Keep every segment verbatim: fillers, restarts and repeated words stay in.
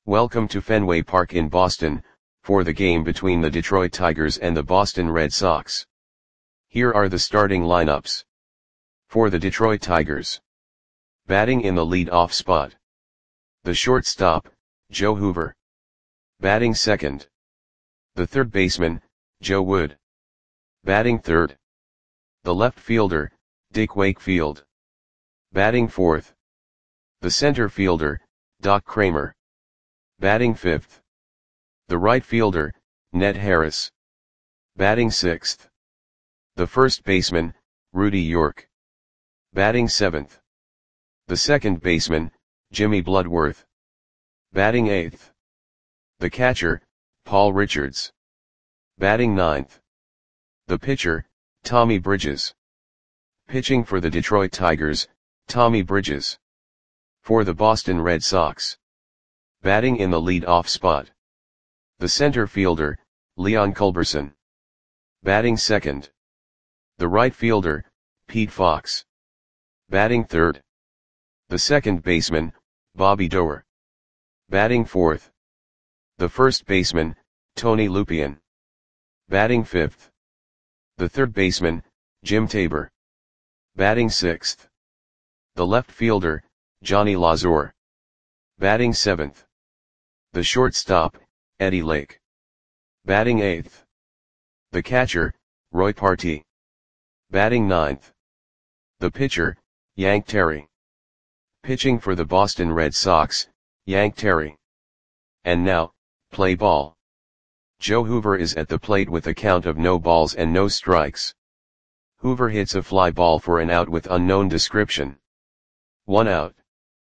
Welcome to Fenway Park in Boston, for the game between the Detroit Tigers and the Boston Red Sox. Here are the starting lineups. For the Detroit Tigers. Batting in the lead-off spot. The shortstop, Joe Hoover. Batting second. The third baseman, Joe Wood. Batting third. The left fielder, Dick Wakefield. Batting fourth. The center fielder, Doc Kramer. Batting fifth. The right fielder, Ned Harris. Batting sixth. The first baseman, Rudy York. Batting seventh. The second baseman, Jimmy Bloodworth. Batting eighth. The catcher, Paul Richards. Batting ninth. The pitcher, Tommy Bridges. Pitching for the Detroit Tigers, Tommy Bridges. For the Boston Red Sox. Batting in the lead-off spot. The center fielder, Leon Culberson. Batting second. The right fielder, Pete Fox. Batting third. The second baseman, Bobby Doerr. Batting fourth. The first baseman, Tony Lupien. Batting fifth. The third baseman, Jim Tabor. Batting sixth. The left fielder, Johnny Lazor. Batting seventh. The shortstop, Eddie Lake. Batting eighth. The catcher, Roy Partee. Batting ninth. The pitcher, Yank Terry. Pitching for the Boston Red Sox, Yank Terry. And now, play ball. Joe Hoover is at the plate with a count of no balls and no strikes. Hoover hits a fly ball for an out with unknown description. One out.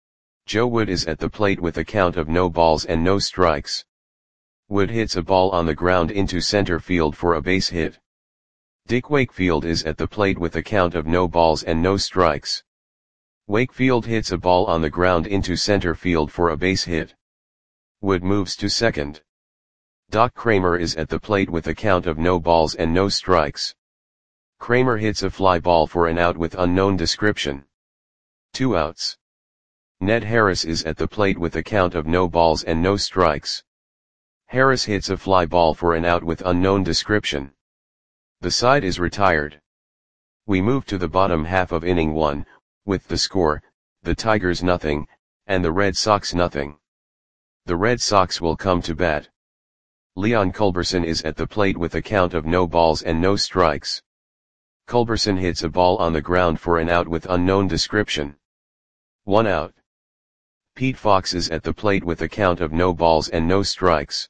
Joe Wood is at the plate with a count of no balls and no strikes. Wood hits a ball on the ground into center field for a base hit. Dick Wakefield is at the plate with a count of no balls and no strikes. Wakefield hits a ball on the ground into center field for a base hit. Wood moves to second. Doc Kramer is at the plate with a count of no balls and no strikes. Kramer hits a fly ball for an out with unknown description. Two outs. Ned Harris is at the plate with a count of no balls and no strikes. Harris hits a fly ball for an out with unknown description. The side is retired. We move to the bottom half of inning one, with the score, the Tigers nothing, and the Red Sox nothing. The Red Sox will come to bat. Leon Culberson is at the plate with a count of no balls and no strikes. Culberson hits a ball on the ground for an out with unknown description. One out. Pete Fox is at the plate with a count of no balls and no strikes.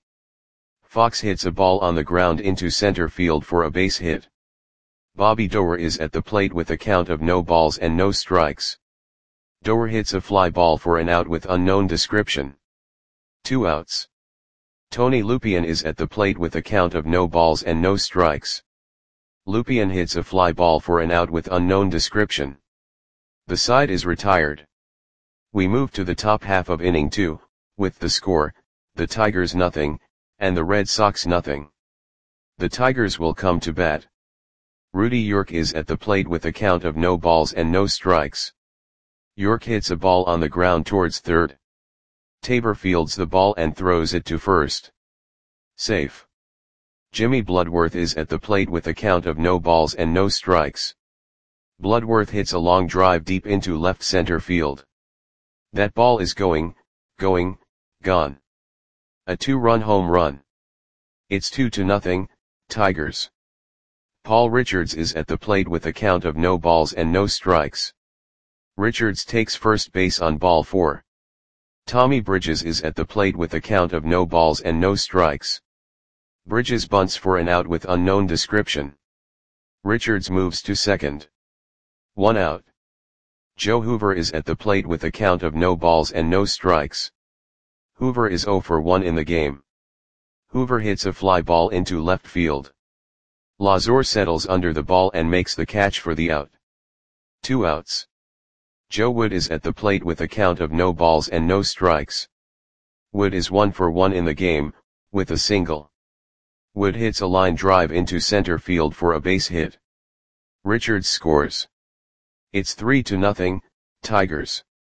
Fox hits a ball on the ground into center field for a base hit. Bobby Doerr is at the plate with a count of no balls and no strikes. Doerr hits a fly ball for an out with unknown description. Two outs. Tony Lupien is at the plate with a count of no balls and no strikes. Lupien hits a fly ball for an out with unknown description. The side is retired. We move to the top half of inning two, with the score, the Tigers nothing, and the Red Sox nothing. The Tigers will come to bat. Rudy York is at the plate with a count of no balls and no strikes. York hits a ball on the ground towards third. Tabor fields the ball and throws it to first. Safe. Jimmy Bloodworth is at the plate with a count of no balls and no strikes. Bloodworth hits a long drive deep into left center field. That ball is going, going, gone. A two-run home run. It's two to nothing, Tigers. Paul Richards is at the plate with a count of no balls and no strikes. Richards takes first base on ball four. Tommy Bridges is at the plate with a count of no balls and no strikes. Bridges bunts for an out with unknown description. Richards moves to second. One out. Joe Hoover is at the plate with a count of no balls and no strikes. Hoover is zero for one in the game. Hoover hits a fly ball into left field. Lazor settles under the ball and makes the catch for the out. Two outs. Joe Wood is at the plate with a count of no balls and no strikes. Wood is one for one in the game, with a single. Wood hits a line drive into center field for a base hit. Richards scores. It's three to nothing, Tigers.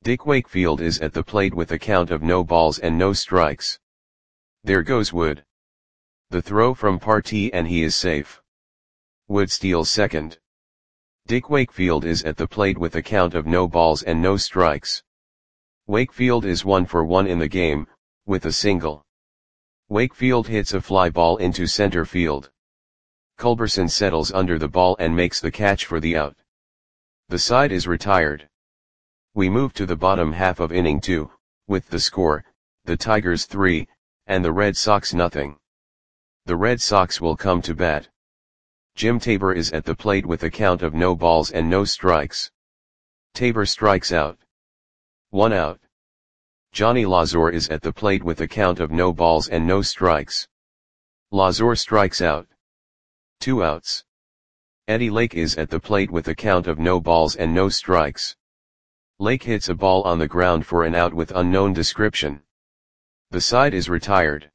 Dick Wakefield is at the plate with a count of no balls and no strikes. There goes Wood. The throw from Partee and he is safe. Wood steals second. Dick Wakefield is at the plate with a count of no balls and no strikes. Wakefield is one for one in the game, with a single. Wakefield hits a fly ball into center field. Culberson settles under the ball and makes the catch for the out. The side is retired. We move to the bottom half of inning two, with the score, the Tigers three, and the Red Sox nothing. The Red Sox will come to bat. Jim Tabor is at the plate with a count of no balls and no strikes. Tabor strikes out. One out. Johnny Lazor is at the plate with a count of no balls and no strikes. Lazor strikes out. Two outs. Eddie Lake is at the plate with a count of no balls and no strikes. Lake hits a ball on the ground for an out with unknown description. The side is retired.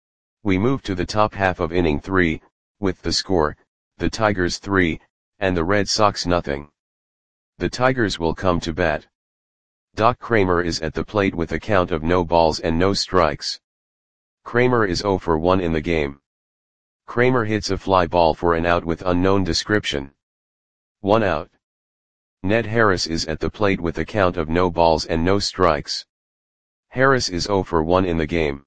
We move to the top half of inning three, with the score, the Tigers three, and the Red Sox nothing. The Tigers will come to bat. Doc Kramer is at the plate with a count of no balls and no strikes. Kramer is zero for one in the game. Kramer hits a fly ball for an out with unknown description. One out. Ned Harris is at the plate with a count of no balls and no strikes. Harris is zero for one in the game.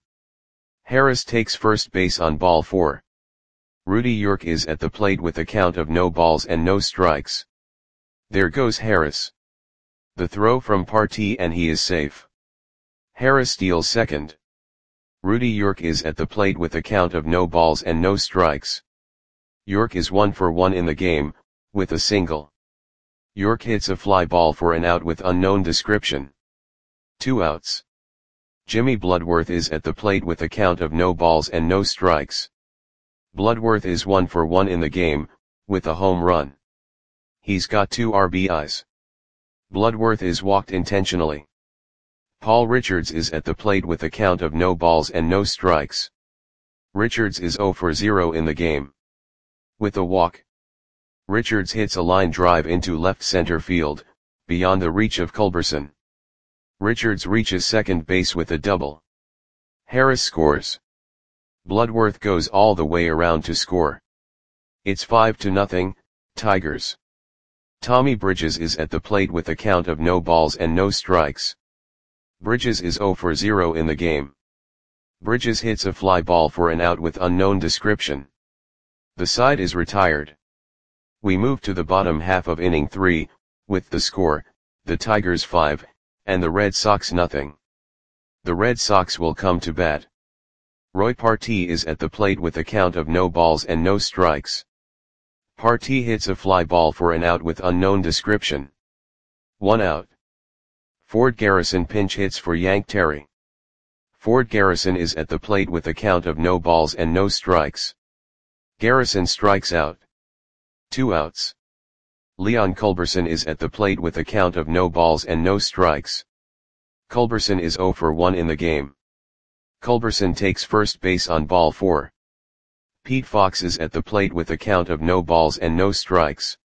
Harris takes first base on ball four. Rudy York is at the plate with a count of no balls and no strikes. There goes Harris. The throw from Partee and he is safe. Harris steals second. Rudy York is at the plate with a count of no balls and no strikes. York is one for one in the game, with a single. York hits a fly ball for an out with unknown description. Two outs. Jimmy Bloodworth is at the plate with a count of no balls and no strikes. Bloodworth is one for one in the game, with a home run. He's got two R B Is. Bloodworth is walked intentionally. Paul Richards is at the plate with a count of no balls and no strikes. Richards is zero for zero in the game. With a walk. Richards hits a line drive into left center field, beyond the reach of Culberson. Richards reaches second base with a double. Harris scores. Bloodworth goes all the way around to score. It's five to nothing, Tigers. Tommy Bridges is at the plate with a count of no balls and no strikes. Bridges is zero for zero in the game. Bridges hits a fly ball for an out with unknown description. The side is retired. We move to the bottom half of inning three, with the score, the Tigers five, and the Red Sox nothing. The Red Sox will come to bat. Roy Partee is at the plate with a count of no balls and no strikes. Partee hits a fly ball for an out with unknown description. One out. Ford Garrison pinch hits for Yank Terry. Ford Garrison is at the plate with a count of no balls and no strikes. Garrison strikes out. Two outs. Leon Culberson is at the plate with a count of no balls and no strikes. Culberson is zero for one in the game. Culberson takes first base on ball four. Pete Fox is at the plate with a count of no balls and no strikes.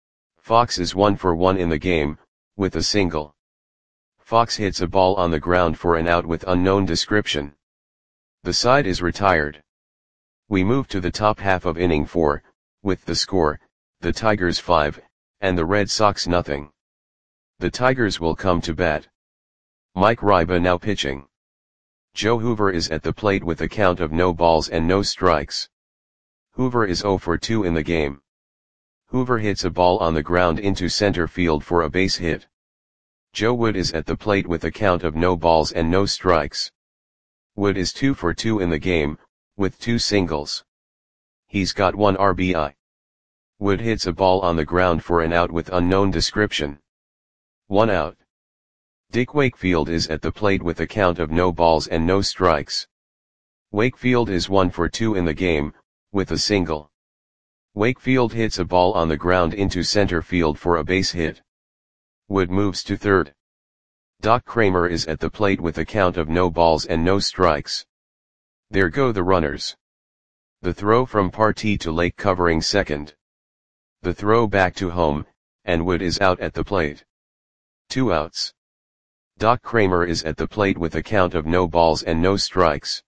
Fox is one for one in the game, with a single. Fox hits a ball on the ground for an out with unknown description. The side is retired. We move to the top half of inning four, with the score, the Tigers five, and the Red Sox nothing. The Tigers will come to bat. Mike Ryba now pitching. Joe Hoover is at the plate with a count of no balls and no strikes. Hoover is zero for two in the game. Hoover hits a ball on the ground into center field for a base hit. Joe Wood is at the plate with a count of no balls and no strikes. Wood is two for two in the game, with two singles. He's got one R B I. Wood hits a ball on the ground for an out with unknown description. One out. Dick Wakefield is at the plate with a count of no balls and no strikes. Wakefield is one for two in the game, with a single. Wakefield hits a ball on the ground into center field for a base hit. Wood moves to third. Doc Kramer is at the plate with a count of no balls and no strikes. There go the runners. The throw from Partee to Lake covering second. The throw back to home, and Wood is out at the plate. Two outs. Doc Kramer is at the plate with a count of no balls and no strikes.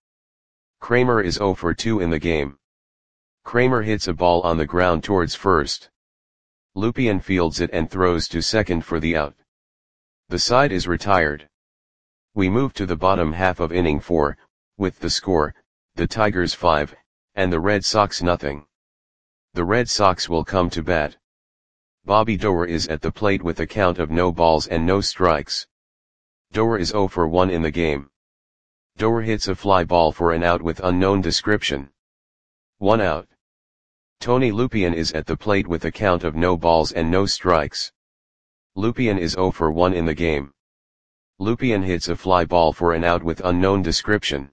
Kramer is zero for two in the game. Kramer hits a ball on the ground towards first. Lupien fields it and throws to second for the out. The side is retired. We move to the bottom half of inning four, with the score, the Tigers five, and the Red Sox nothing. The Red Sox will come to bat. Bobby Doerr is at the plate with a count of no balls and no strikes. Doerr is zero for one in the game. Doerr hits a fly ball for an out with unknown description. One out. Tony Lupien is at the plate with a count of no balls and no strikes. Lupien is zero for one in the game. Lupien hits a fly ball for an out with unknown description.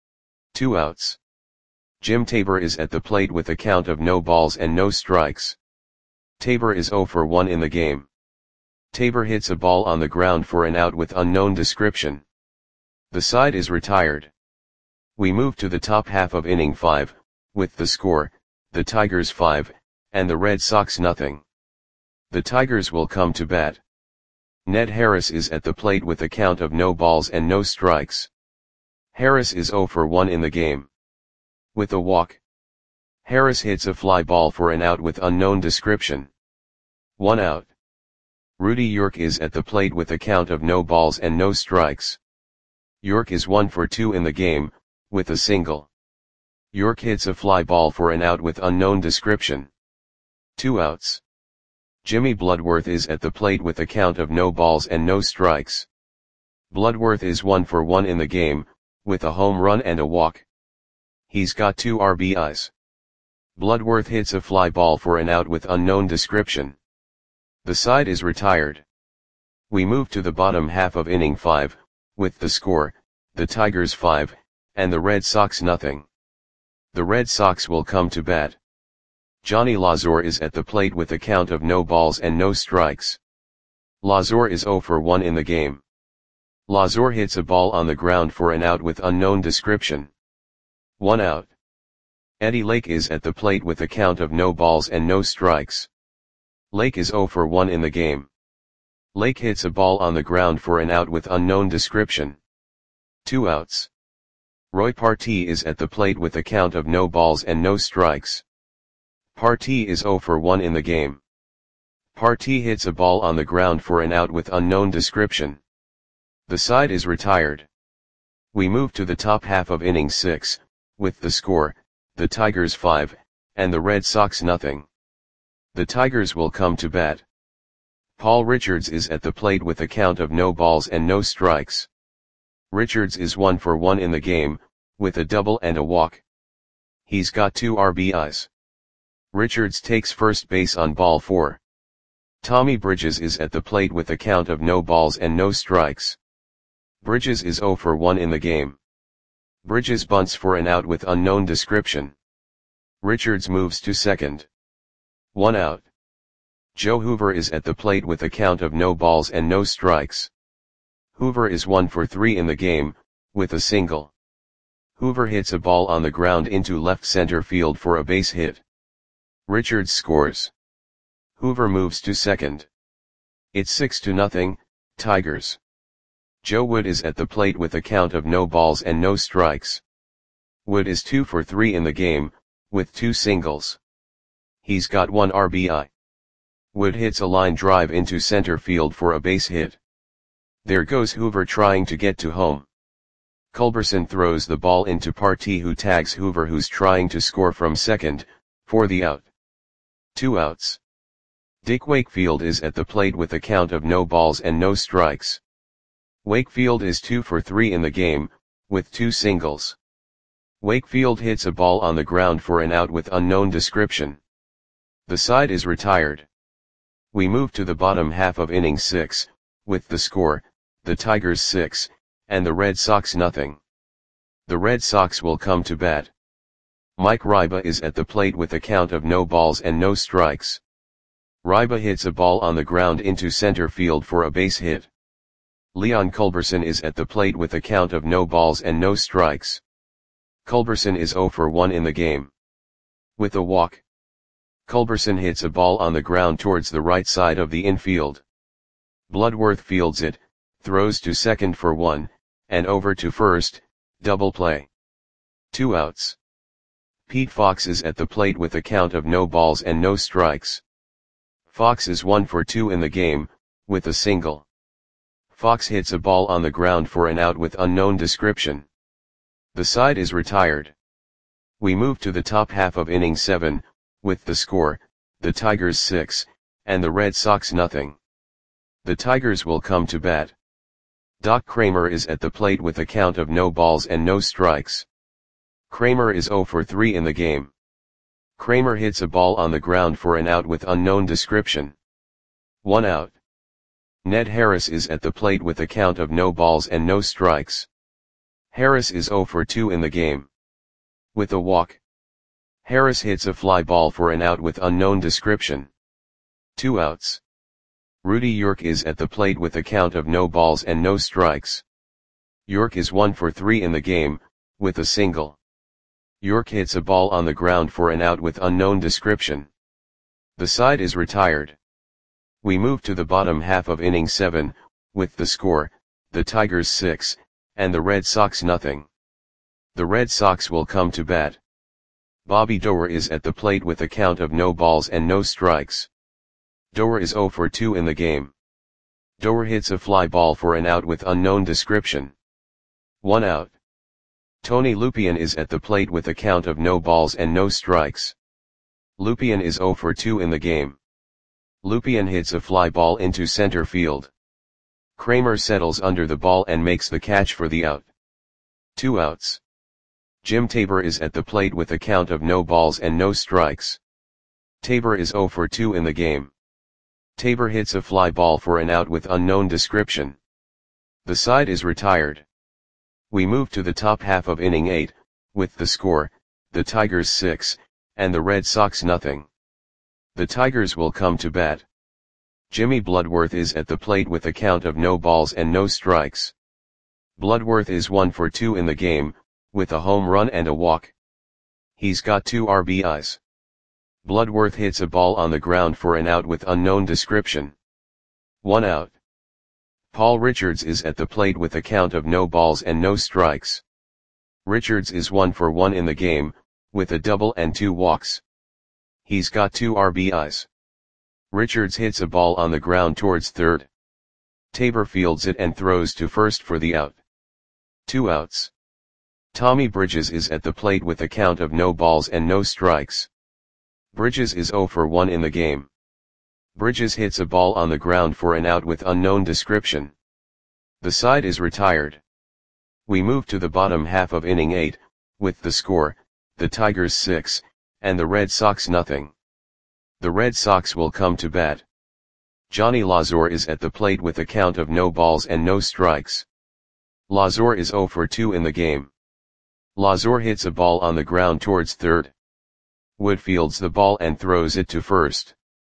Two outs. Jim Tabor is at the plate with a count of no balls and no strikes. Tabor is zero for one in the game. Tabor hits a ball on the ground for an out with unknown description. The side is retired. We move to the top half of inning five, with the score, the Tigers five, and the Red Sox nothing. The Tigers will come to bat. Ned Harris is at the plate with a count of no balls and no strikes. Harris is zero for one in the game. With a walk. Harris hits a fly ball for an out with unknown description. One out. Rudy York is at the plate with a count of no balls and no strikes. York is one for two in the game, with a single. York hits a fly ball for an out with unknown description. Two outs. Jimmy Bloodworth is at the plate with a count of no balls and no strikes. Bloodworth is one for one in the game, with a home run and a walk. He's got two R B Is. Bloodworth hits a fly ball for an out with unknown description. The side is retired. We move to the bottom half of inning five, with the score, the Tigers five, and the Red Sox nothing. The Red Sox will come to bat. Johnny Lazor is at the plate with a count of no balls and no strikes. Lazor is zero for one in the game. Lazor hits a ball on the ground for an out with unknown description. One out. Eddie Lake is at the plate with a count of no balls and no strikes. Lake is zero for one in the game. Lake hits a ball on the ground for an out with unknown description. Two outs. Roy Partee is at the plate with a count of no balls and no strikes. Partee is zero for one in the game. Partee hits a ball on the ground for an out with unknown description. The side is retired. We move to the top half of inning six, with the score, the Tigers five, and the Red Sox nothing. The Tigers will come to bat. Paul Richards is at the plate with a count of no balls and no strikes. Richards is one for one in the game, with a double and a walk. He's got two R B Is. Richards takes first base on ball four. Tommy Bridges is at the plate with a count of no balls and no strikes. Bridges is zero for one in the game. Bridges bunts for an out with unknown description. Richards moves to second. One out. Joe Hoover is at the plate with a count of no balls and no strikes. Hoover is one for three in the game, with a single. Hoover hits a ball on the ground into left center field for a base hit. Richards scores. Hoover moves to second. It's six to nothing, Tigers. Joe Wood is at the plate with a count of no balls and no strikes. Wood is two for three in the game, with two singles. He's got one R B I. Wood hits a line drive into center field for a base hit. There goes Hoover trying to get to home. Culberson throws the ball into Partee, who tags Hoover, who's trying to score from second, for the out. Two outs. Dick Wakefield is at the plate with a count of no balls and no strikes. Wakefield is two for three in the game, with two singles. Wakefield hits a ball on the ground for an out with unknown description. The side is retired. We move to the bottom half of inning six, with the score, the Tigers six, and the Red Sox nothing. The Red Sox will come to bat. Mike Ryba is at the plate with a count of no balls and no strikes. Ryba hits a ball on the ground into center field for a base hit. Leon Culberson is at the plate with a count of no balls and no strikes. Culberson is zero for one in the game. With a walk. Culberson hits a ball on the ground towards the right side of the infield. Bloodworth fields it, throws to second for one, and over to first, double play. Two outs. Pete Fox is at the plate with a count of no balls and no strikes. Fox is one for two in the game, with a single. Fox hits a ball on the ground for an out with unknown description. The side is retired. We move to the top half of inning seven, with the score, the Tigers six, and the Red Sox nothing. The Tigers will come to bat. Doc Kramer is at the plate with a count of no balls and no strikes. Kramer is zero for three in the game. Kramer hits a ball on the ground for an out with unknown description. One out. Ned Harris is at the plate with a count of no balls and no strikes. Harris is zero for two in the game. With a walk. Harris hits a fly ball for an out with unknown description. Two outs. Rudy York is at the plate with a count of no balls and no strikes. York is one for three in the game, with a single. York hits a ball on the ground for an out with unknown description. The side is retired. We move to the bottom half of inning seven, with the score, the Tigers six, and the Red Sox nothing. The Red Sox will come to bat. Bobby Doerr is at the plate with a count of no balls and no strikes. Doerr is zero for two in the game. Doerr hits a fly ball for an out with unknown description. One out. Tony Lupien is at the plate with a count of no balls and no strikes. Lupien is zero for two in the game. Lupien hits a fly ball into center field. Kramer settles under the ball and makes the catch for the out. Two outs. Jim Tabor is at the plate with a count of no balls and no strikes. Tabor is zero for two in the game. Tabor hits a fly ball for an out with unknown description. The side is retired. We move to the top half of inning eight, with the score, the Tigers six, and the Red Sox nothing. The Tigers will come to bat. Jimmy Bloodworth is at the plate with a count of no balls and no strikes. Bloodworth is one for two in the game, with a home run and a walk. He's got two R B Is. Bloodworth hits a ball on the ground for an out with unknown description. One out. Paul Richards is at the plate with a count of no balls and no strikes. Richards is one for one in the game, with a double and two walks. He's got two R B Is. Richards hits a ball on the ground towards third. Tabor fields it and throws to first for the out. Two outs. Tommy Bridges is at the plate with a count of no balls and no strikes. Bridges is zero for one in the game. Bridges hits a ball on the ground for an out with unknown description. The side is retired. We move to the bottom half of inning eight, with the score, the Tigers six, and the Red Sox nothing. The Red Sox will come to bat. Johnny Lazor is at the plate with a count of no balls and no strikes. Lazor is zero for two in the game. Lazor hits a ball on the ground towards third. Wood fields the ball and throws it to first.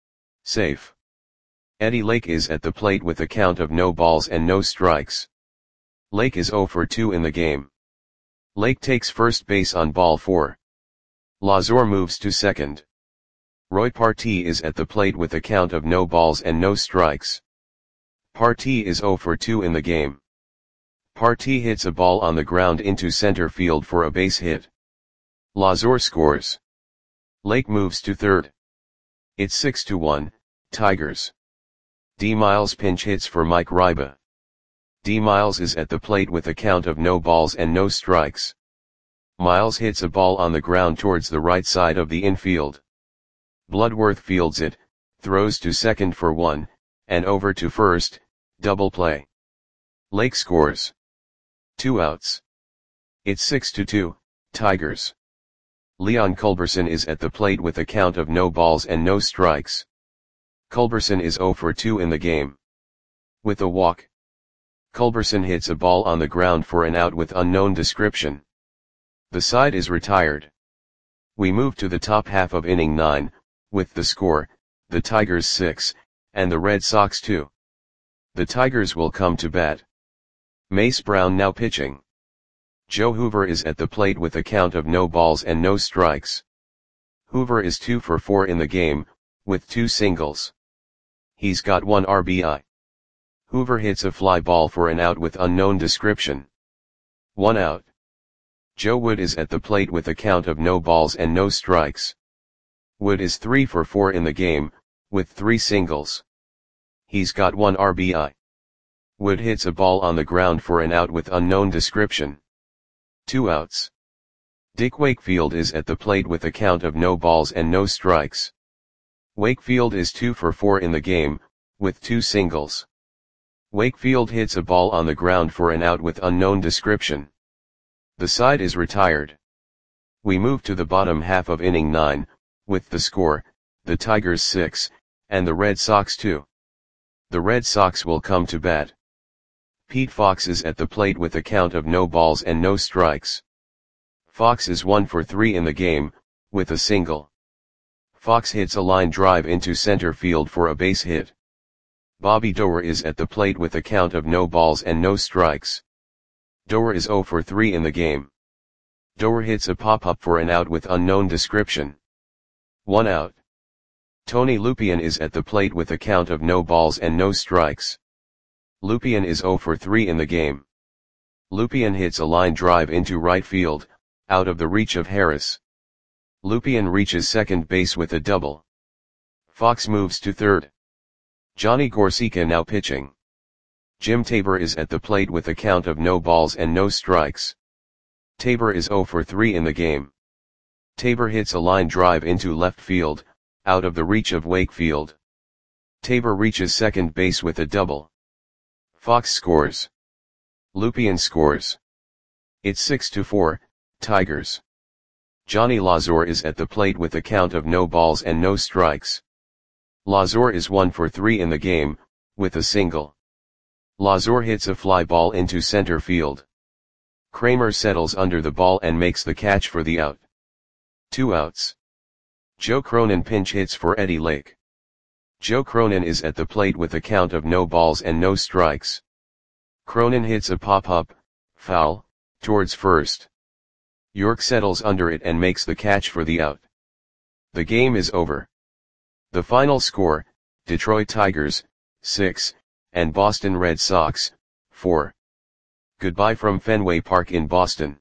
Safe. Eddie Lake is at the plate with a count of no balls and no strikes. Lake is zero for two in the game. Lake takes first base on ball four. Lazor moves to second. Roy Partee is at the plate with a count of no balls and no strikes. Partee is zero for two in the game. Partee hits a ball on the ground into center field for a base hit. Lazor scores. Lake moves to third. It's six to one, Tigers. D. Miles pinch hits for Mike Ryba. D. Miles is at the plate with a count of no balls and no strikes. Miles hits a ball on the ground towards the right side of the infield. Bloodworth fields it, throws to second for one, and over to first, double play. Lake scores. Two outs. It's six to two, Tigers. Leon Culberson is at the plate with a count of no balls and no strikes. Culberson is zero for two in the game. With a walk. Culberson hits a ball on the ground for an out with unknown description. The side is retired. We move to the top half of inning nine, with the score, the Tigers six, and the Red Sox two. The Tigers will come to bat. Mace Brown now pitching. Joe Hoover is at the plate with a count of no balls and no strikes. Hoover is two for four in the game, with two singles. He's got one R B I. Hoover hits a fly ball for an out with unknown description. One out. Joe Wood is at the plate with a count of no balls and no strikes. Wood is three for four in the game, with three singles. He's got one R B I. Wood hits a ball on the ground for an out with unknown description. Two outs. Dick Wakefield is at the plate with a count of no balls and no strikes. Wakefield is two for four in the game, with two singles. Wakefield hits a ball on the ground for an out with unknown description. The side is retired. We move to the bottom half of inning nine, with the score, the Tigers six, and the Red Sox two. The Red Sox will come to bat. Pete Fox is at the plate with a count of no balls and no strikes. Fox is one for three in the game, with a single. Fox hits a line drive into center field for a base hit. Bobby Doerr is at the plate with a count of no balls and no strikes. Doerr is zero for three in the game. Doerr hits a pop-up for an out with unknown description. One out. Tony Lupien is at the plate with a count of no balls and no strikes. Lupien is zero for three in the game. Lupien hits a line drive into right field, out of the reach of Harris. Lupien reaches second base with a double. Fox moves to third. Johnny Gorsica now pitching. Jim Tabor is at the plate with a count of no balls and no strikes. Tabor is zero for three in the game. Tabor hits a line drive into left field, out of the reach of Wakefield. Tabor reaches second base with a double. Fox scores. Lupien scores. It's six to four, Tigers. Johnny Lazor is at the plate with a count of no balls and no strikes. Lazor is one for three in the game, with a single. Lazor hits a fly ball into center field. Kramer settles under the ball and makes the catch for the out. Two outs. Joe Cronin pinch hits for Eddie Lake. Joe Cronin is at the plate with a count of no balls and no strikes. Cronin hits a pop-up, foul, towards first. York settles under it and makes the catch for the out. The game is over. The final score, Detroit Tigers, six, and Boston Red Sox, four. Goodbye from Fenway Park in Boston.